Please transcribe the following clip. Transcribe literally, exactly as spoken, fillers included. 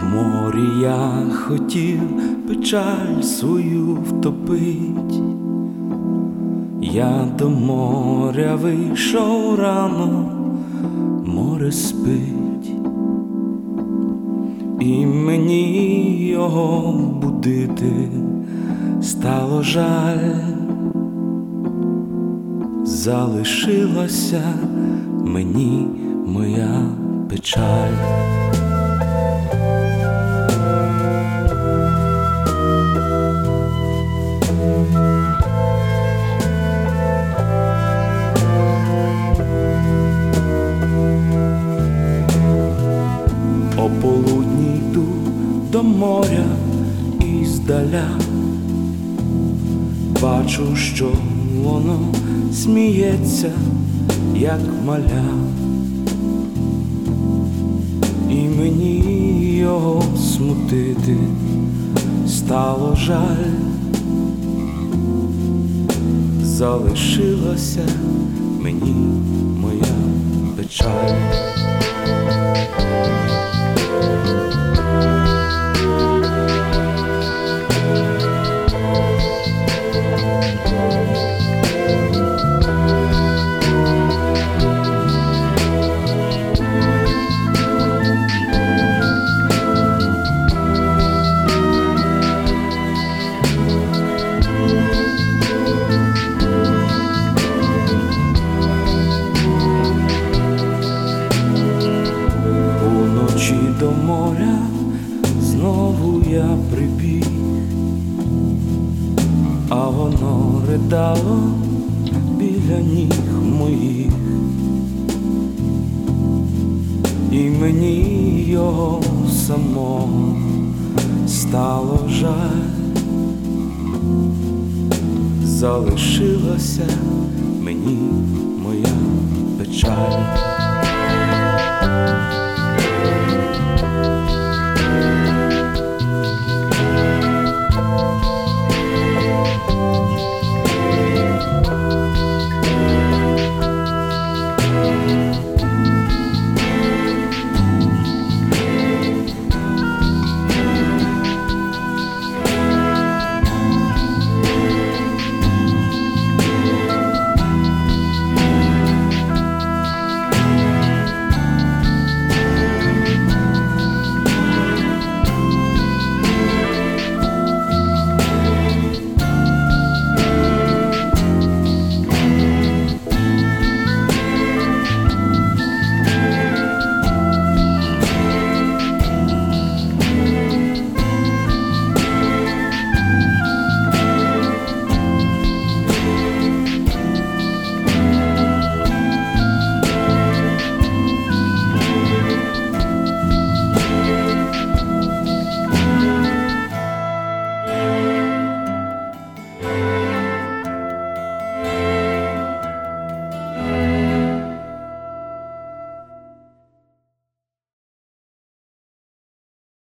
морі я хотів печаль свою втопить, я до моря вийшов рано, море спить, і мені його будити стало жаль. Залишилася мені моя печаль. О полудні йду до моря і здаля бачу, що воно сміється, як маля, і мені його смутити стало жаль. Залишилася мені моя печаль. До моря знову я прибіг, а воно ридало біля ніг моїх, і мені його самого стало жаль. Залишилася мені моя печаль.